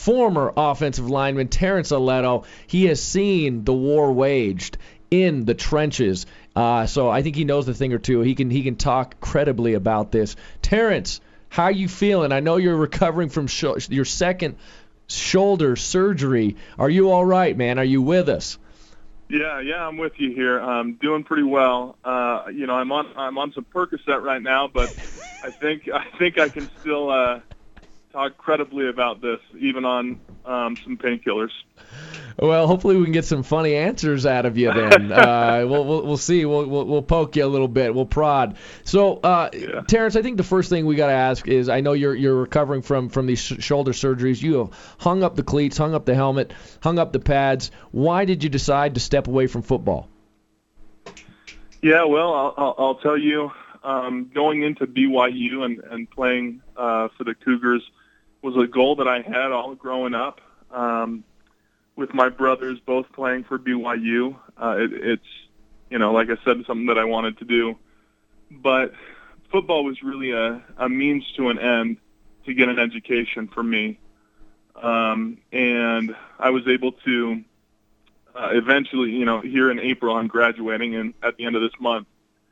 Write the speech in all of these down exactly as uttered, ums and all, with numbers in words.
former offensive lineman Terrence Aletto. He has seen the war waged in the trenches, uh, so I think he knows a thing or two. He can he can talk credibly about this. Terrence, how you feeling? I know you're recovering from sh- your second shoulder surgery. Are you all right, man? Are you with us? Yeah, yeah, I'm with you here. I'm doing pretty well. Uh, you know, I'm on I'm on some Percocet right now, but I think I think I can still uh, talk credibly about this, even on um, some painkillers. Well, hopefully we can get some funny answers out of you then. uh, we'll, we'll we'll see. We'll, we'll we'll poke you a little bit. We'll prod. So, uh, yeah. Terrence, I think the first thing we got to ask is, I know you're you're recovering from from these sh- shoulder surgeries. You have hung up the cleats, hung up the helmet, hung up the pads. Why did you decide to step away from football? Yeah, well, I'll I'll, I'll tell you. Um, going into B Y U and and playing uh, for the Cougars was a goal that I had all growing up. Um, with my brothers both playing for B Y U. Uh, it, it's, you know, like I said, something that I wanted to do. But football was really a, a means to an end to get an education for me. Um, and I was able to uh, eventually, you know, here in April, I'm graduating and at the end of this month.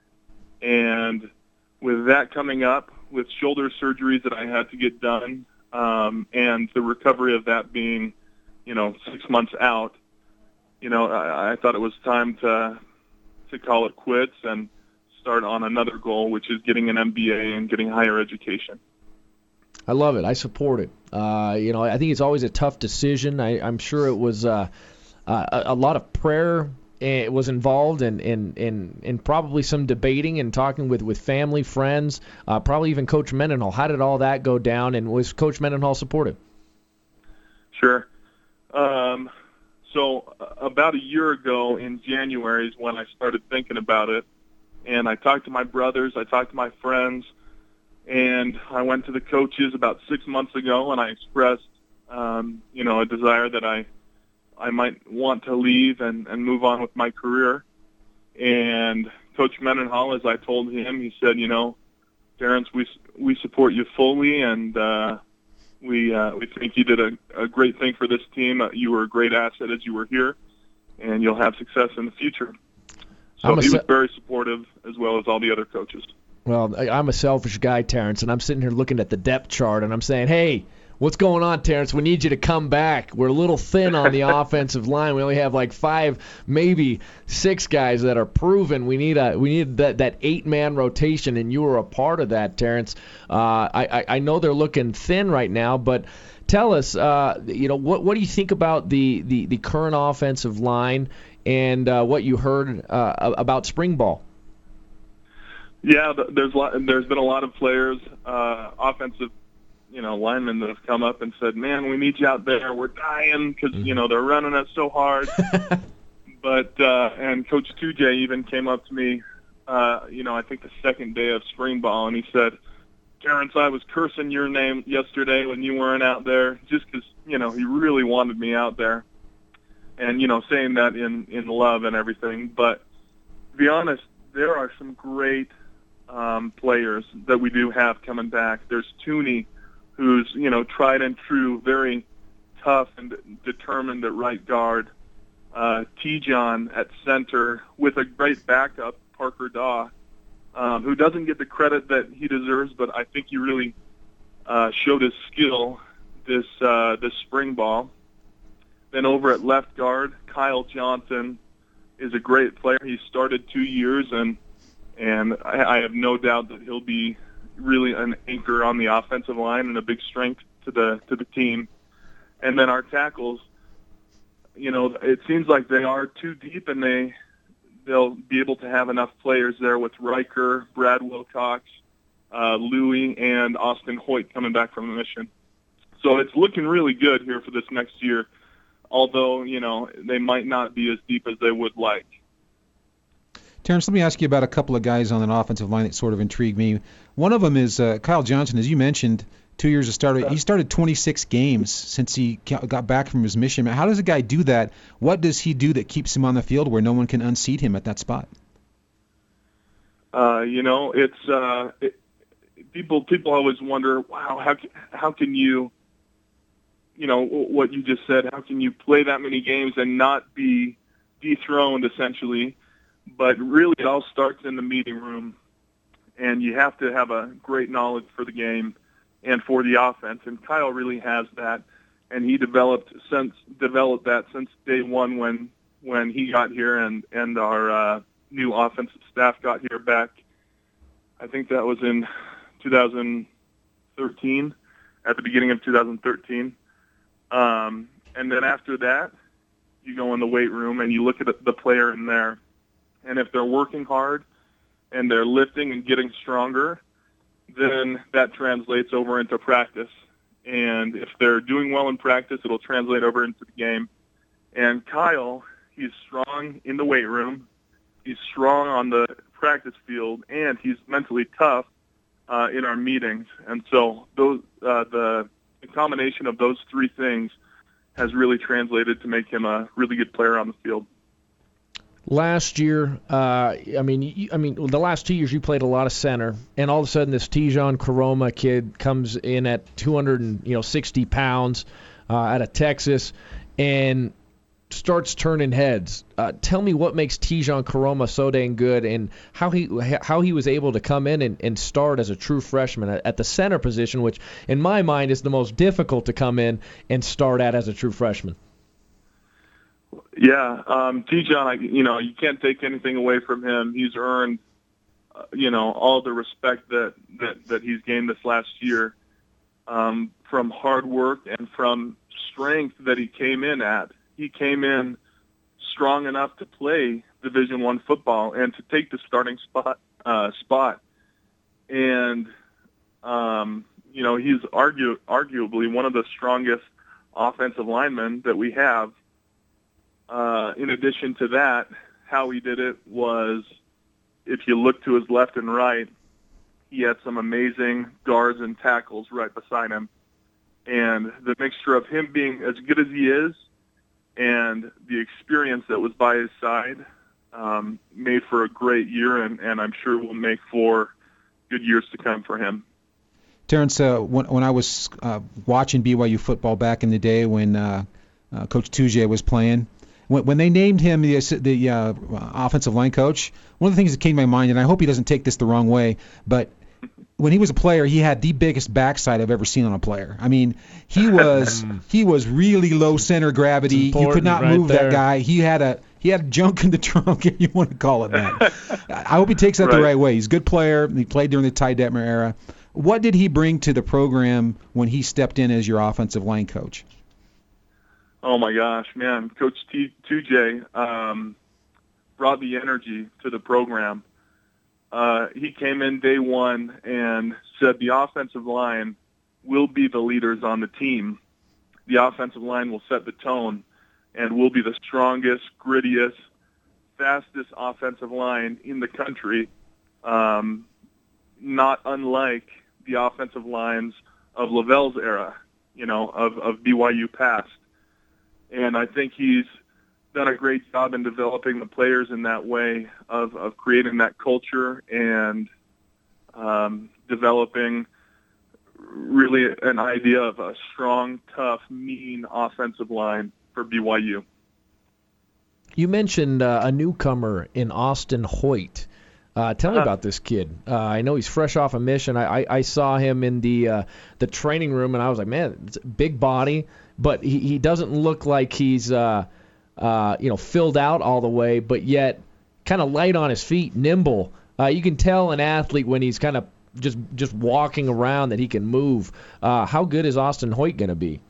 And with that coming up, with shoulder surgeries that I had to get done, um, and the recovery of that being, you know, six months out, you know, I, I thought it was time to to call it quits and start on another goal, which is getting an M B A and getting higher education. I love it. I support it. Uh, you know, I think it's always a tough decision. I, I'm sure it was uh, uh, a, a lot of prayer it was involved and in, in, in, in probably some debating and talking with, with family, friends, uh, probably even Coach Mendenhall. How did all that go down, and was Coach Mendenhall supportive? Sure. Um, so uh, about a year ago in January is when I started thinking about it, and I talked to my brothers, I talked to my friends, and I went to the coaches about six months ago, and I expressed, um, you know, a desire that I, I might want to leave and, and move on with my career. And Coach Mendenhall, as I told him, he said, you know, Terrence, we we support you fully, and uh, We uh, we think you did a, a great thing for this team. Uh, you were a great asset as you were here, and you'll have success in the future. So he se- was very supportive, as well as all the other coaches. Well, I'm a selfish guy, Terrence, and I'm sitting here looking at the depth chart, and I'm saying, hey, what's going on, Terrence? We need you to come back. We're a little thin on the offensive line. We only have like five, maybe six guys that are proven. We need a we need that, that eight-man rotation, and you were a part of that, Terrence. Uh, I, I I know they're looking thin right now, but tell us, uh, you know, what what do you think about the the, the current offensive line and uh, what you heard uh, about spring ball? Yeah, there's a lot, there's been a lot of players, uh, offensive. you know, linemen that have come up and said, man, we need you out there. We're dying because, you know, they're running us so hard. But, uh, and Coach two J even came up to me, uh, you know, I think the second day of spring ball, and he said, Terrence, I was cursing your name yesterday when you weren't out there just because, you know, he really wanted me out there. And, you know, saying that in, in love and everything. But to be honest, there are some great um, players that we do have coming back. There's Tooney, who's, you know, tried and true, very tough and determined at right guard. Uh, T-John at center with a great backup, Parker Daw, um, who doesn't get the credit that he deserves, but I think he really uh, showed his skill this uh, this spring ball. Then over at left guard, Kyle Johnson is a great player. He started two years, and and I, I have no doubt that he'll be really an anchor on the offensive line and a big strength to the to the team. And then our tackles, you know, it seems like they are too deep, and they they'll be able to have enough players there with Riker, Brad Wilcox, uh, Louie, and Austin Hoyt coming back from the mission. So it's looking really good here for this next year, although, you know, they might not be as deep as they would like. Terrence, let me ask you about a couple of guys on an offensive line that sort of intrigue me. One of them is uh, Kyle Johnson, as you mentioned, two years of starter. He started twenty-six games since he got back from his mission. How does a guy do that? What does he do that keeps him on the field where no one can unseat him at that spot? Uh, you know, it's uh, it, people. People always wonder, wow, how can, how can you you know, what you just said. How can you play that many games and not be dethroned, essentially? But really, it all starts in the meeting room, and you have to have a great knowledge for the game and for the offense. And Kyle really has that, and he developed since developed that since day one when when he got here, and and our uh, new offensive staff got here back. I think that was in two thousand thirteen, at the beginning of two thousand thirteen. Um, and then after that, you go in the weight room and you look at the player in there. And if they're working hard and they're lifting and getting stronger, then that translates over into practice. And if they're doing well in practice, it'll translate over into the game. And Kyle, he's strong in the weight room. He's strong on the practice field, and he's mentally tough uh, in our meetings. And so those uh, the, the combination of those three things has really translated to make him a really good player on the field. Last year, uh, I mean, you, I mean, the last two years you played a lot of center, and all of a sudden this Tejan Koroma kid comes in at two hundred sixty pounds uh, out of Texas and starts turning heads. Uh, tell me what makes Tejan Koroma so dang good, and how he how he was able to come in and, and start as a true freshman at, at the center position, which in my mind is the most difficult to come in and start at as a true freshman. Yeah, um, Tejan, you know, you can't take anything away from him. He's earned, uh, you know, all the respect that, that, that he's gained this last year um, from hard work and from strength that he came in at. He came in strong enough to play Division One football and to take the starting spot. Uh, spot, and um, you know, he's argue, arguably one of the strongest offensive linemen that we have. Uh, in addition to that, how he did it was, if you look to his left and right, he had some amazing guards and tackles right beside him. And the mixture of him being as good as he is and the experience that was by his side um, made for a great year, and, and I'm sure will make for good years to come for him. Terrence, uh, when, when I was uh, watching B Y U football back in the day when uh, uh, Coach Tuje was playing, when, when they named him the, the uh, offensive line coach, one of the things that came to my mind, and I hope he doesn't take this the wrong way, but when he was a player, he had the biggest backside I've ever seen on a player. I mean, he was he was really low center gravity. You could not right move there. that guy. He had a he had junk in the trunk, if you want to call it that. I hope he takes that right. the right way. He's a good player. He played during the Ty Detmer era. What did he bring to the program when he stepped in as your offensive line coach? Oh my gosh, man, Coach T- Tuje um, brought the energy to the program. Uh, he came in day one and said the offensive line will be the leaders on the team. The offensive line will set the tone, and will be the strongest, grittiest, fastest offensive line in the country, um, not unlike the offensive lines of Lavelle's era, you know, of, of B Y U past. And I think he's done a great job in developing the players in that way of, of creating that culture and um, developing really an idea of a strong, tough, mean offensive line for B Y U. You mentioned uh, a newcomer in Austin Hoyt. Uh, tell me Uh-huh. about this kid. Uh, I know he's fresh off a mission. I, I, I saw him in the uh, the training room, and I was like, man, it's a big body, but he, he doesn't look like he's uh, uh, you know filled out all the way, but yet kind of light on his feet, nimble. Uh, you can tell an athlete when he's kind of just just walking around that he can move. Uh, how good is Austin Hoyt going to be?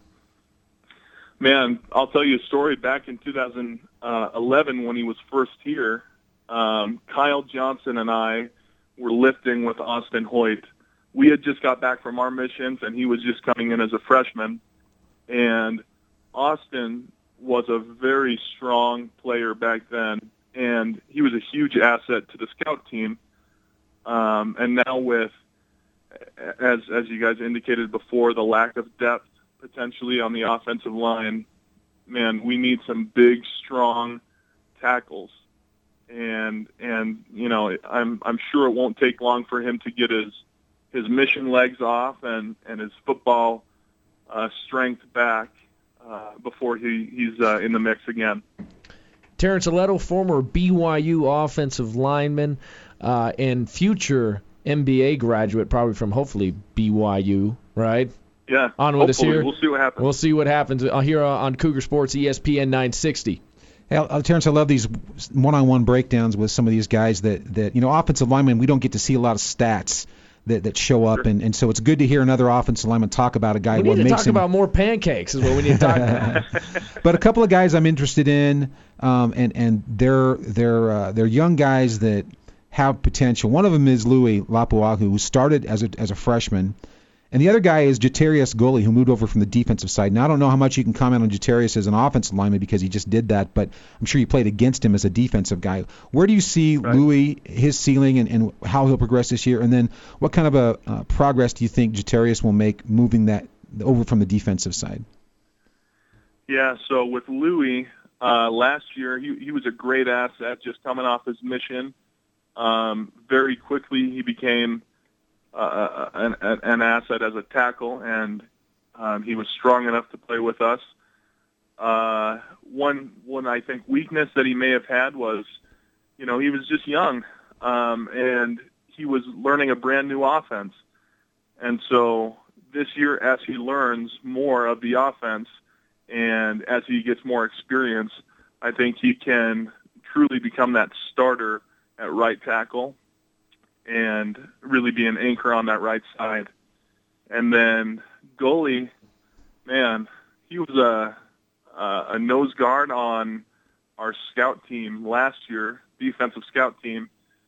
Man, I'll tell you a story. Back in two thousand eleven when he was first here, um, Kyle Johnson and I were lifting with Austin Hoyt. We had just got back from our missions, and he was just coming in as a freshman. And Austin was a very strong player back then, and he was a huge asset to the scout team. Um, and now with, as as you guys indicated before, the lack of depth potentially on the offensive line, man, we need some big, strong tackles. And and you know, I'm I'm sure it won't take long for him to get his his mission legs off and and his football uh, strength back uh, before he, he's uh, in the mix again. Terrence Aletto, former B Y U offensive lineman uh, and future M B A graduate, probably from hopefully B Y U, right? Yeah. On with us here. We'll see what happens. We'll see what happens uh, here on Cougar Sports E S P N nine sixty. Hey, uh, Terrence, I love these one-on-one breakdowns with some of these guys that, that you know, offensive linemen, we don't get to see a lot of stats that, that show up, Sure. and, and so it's good to hear another offensive lineman talk about a guy. We need what to makes talk him... about more pancakes is what we need to talk about. But a couple of guys I'm interested in, um, and and they're they're uh, they're young guys that have potential. One of them is Louis Lapuahu, who started as a as a freshman, and the other guy is Jatarius Gully, who moved over from the defensive side. Now I don't know how much you can comment on Jatarius as an offensive lineman because he just did that, but I'm sure you played against him as a defensive guy. Where do you see Right. Louis, his ceiling, and, and how he'll progress this year? And then what kind of a uh, progress do you think Jatarius will make moving that over from the defensive side? Yeah, so with Louis, uh, last year he, he was a great asset just coming off his mission. Um, very quickly he became uh, an, an asset as a tackle, and um, he was strong enough to play with us. Uh, one, one I think weakness that he may have had was, you know, he was just young, um, and he was learning a brand new offense. And so this year, as he learns more of the offense and as he gets more experience, I think he can truly become that starter at right tackle and really be an anchor on that right side. And then Gully, man, he was a, a, a nose guard on our scout team last year, defensive scout team.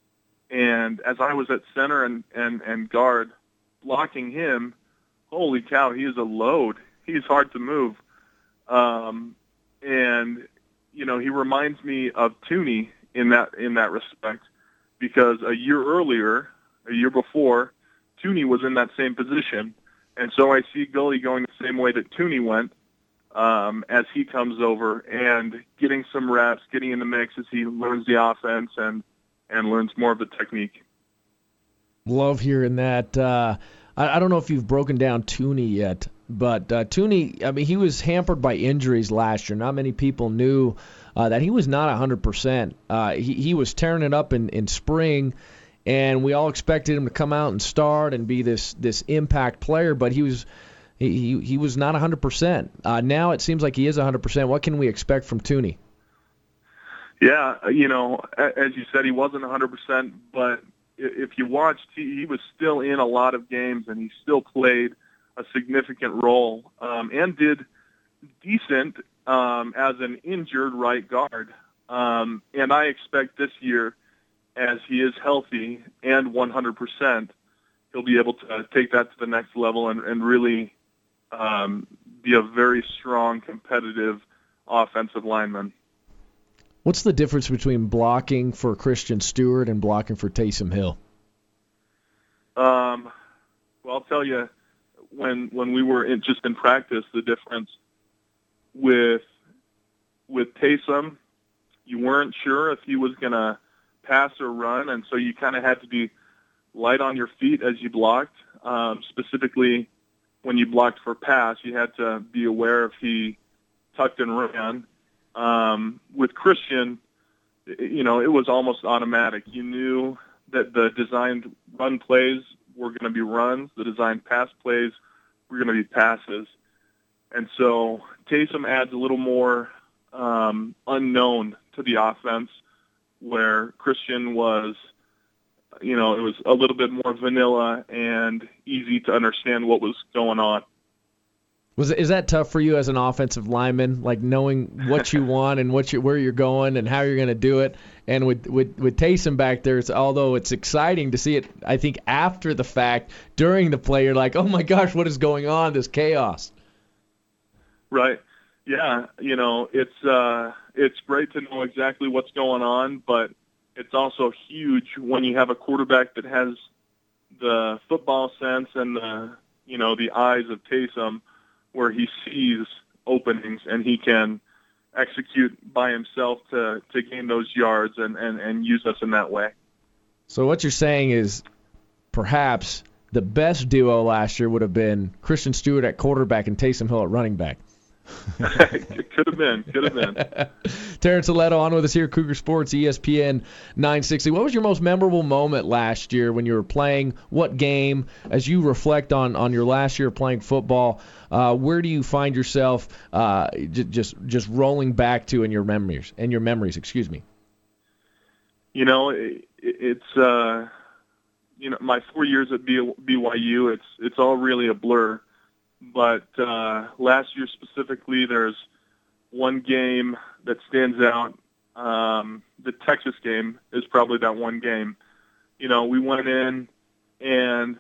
And as I was at center and, and, and guard blocking him, holy cow, he is a load. He's hard to move. Um, and, you know, he reminds me of Tooney in that in that respect, because a year earlier, a year before, Tooney was in that same position. And so I see Gully going the same way that Tooney went um, as he comes over and getting some reps, getting in the mix as he learns the offense and, and learns more of the technique. Love hearing that. Uh, I, I don't know if you've broken down Tooney yet, but uh, Tooney, I mean, he was hampered by injuries last year. Not many people knew uh, that he was not one hundred percent. Uh, he, he was tearing it up in, in spring, and we all expected him to come out and start and be this this impact player, but he was he, he, he was not one hundred percent. Uh, now it seems like he is one hundred percent. What can we expect from Tooney? Yeah, you know, as you said, he wasn't one hundred percent, but if you watched, he, he was still in a lot of games, and he still played a significant role um, and did decent um, as an injured right guard. Um, and I expect this year, as he is healthy and one hundred percent, he'll be able to take that to the next level and, and really um, be a very strong, competitive offensive lineman. What's the difference between blocking for Christian Stewart and blocking for Taysom Hill? Um, well, I'll tell you, when when we were in, just in practice, the difference with with Taysom, you weren't sure if he was going to pass or run, and so you kind of had to be light on your feet as you blocked. Um, specifically, when you blocked for pass, you had to be aware if he tucked and ran. Um, with Christian, you know, it was almost automatic. You knew that the designed run plays were going to be runs, the designed pass plays were going to be passes. And so Taysom adds a little more um, unknown to the offense, where Christian was, you know, it was a little bit more vanilla and easy to understand what was going on. Was is that tough for you as an offensive lineman, like knowing what you want and what you, where you're going and how you're going to do it? And with, with, with Taysom back there, it's, although it's exciting to see it, I think after the fact, during the play, you're like, oh my gosh, what is going on? This chaos. Right. Yeah. You know, it's uh, it's great to know exactly what's going on, but it's also huge when you have a quarterback that has the football sense and the, you know, the eyes of Taysom, where he sees openings and he can execute by himself to, to gain those yards and, and, and use us in that way. So what you're saying is perhaps the best duo last year would have been Christian Stewart at quarterback and Taysom Hill at running back. Could have been. Could have been. Terrence Aletto on with us here, Cougar Sports, E S P N nine sixty. What was your most memorable moment last year when you were playing? What game? As you reflect on, on your last year playing football, uh, where do you find yourself uh, j- just just rolling back to in your memories? In your memories, excuse me. You know, it, it's uh, you know my four years at B Y U. It's it's all really a blur. But uh, last year specifically, there's one game that stands out. Um, the Texas game is probably that one game. You know, we went in, and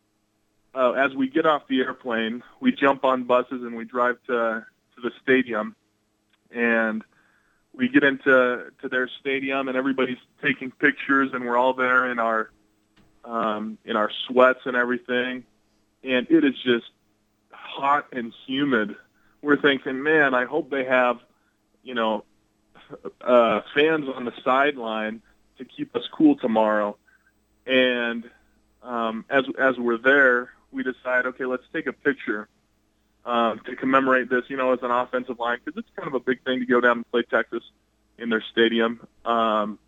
uh, as we get off the airplane, we jump on buses and we drive to to the stadium, and we get into to their stadium, and everybody's taking pictures, and we're all there in our um, in our sweats and everything, and it is just hot and humid. We're thinking, man, I hope they have, you know, uh, fans on the sideline to keep us cool tomorrow. And um, as as we're there, we decide, okay, let's take a picture um, to commemorate this, you know, as an offensive line, because it's kind of a big thing to go down and play Texas in their stadium. Um,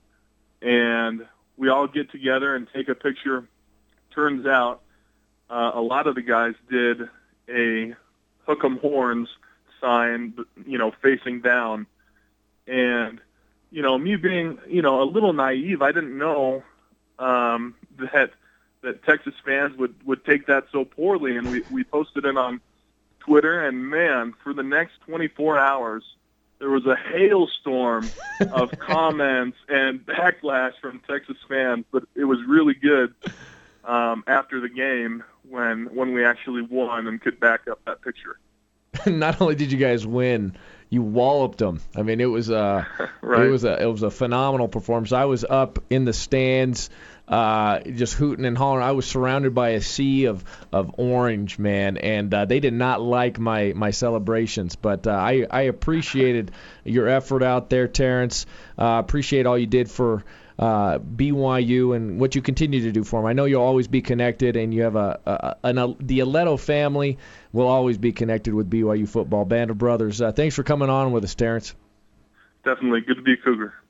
and we all get together and take a picture. Turns out uh, a lot of the guys did a hook 'em horns sign, you know, facing down. And, you know, me being, you know, a little naive, I didn't know um, that that Texas fans would, would take that so poorly. And we, we posted it on Twitter, and, man, for the next twenty-four hours, there was a hailstorm of comments and backlash from Texas fans. But it was really good um, after the game when when we actually won and could back up that picture. Not only did you guys win, you walloped them. I mean, it was a right. it was a it was a phenomenal performance. I was up in the stands, uh, just hooting and hollering. I was surrounded by a sea of, of orange, man, and uh, they did not like my my celebrations. But uh, I I appreciated your effort out there, Terrence. Uh, appreciate all you did for Uh, B Y U and what you continue to do for them. I know you'll always be connected, and you have a, a, an, a the Aletto family will always be connected with B Y U football. Band of brothers. Uh, thanks for coming on with us, Terrence. Definitely. Good to be a Cougar.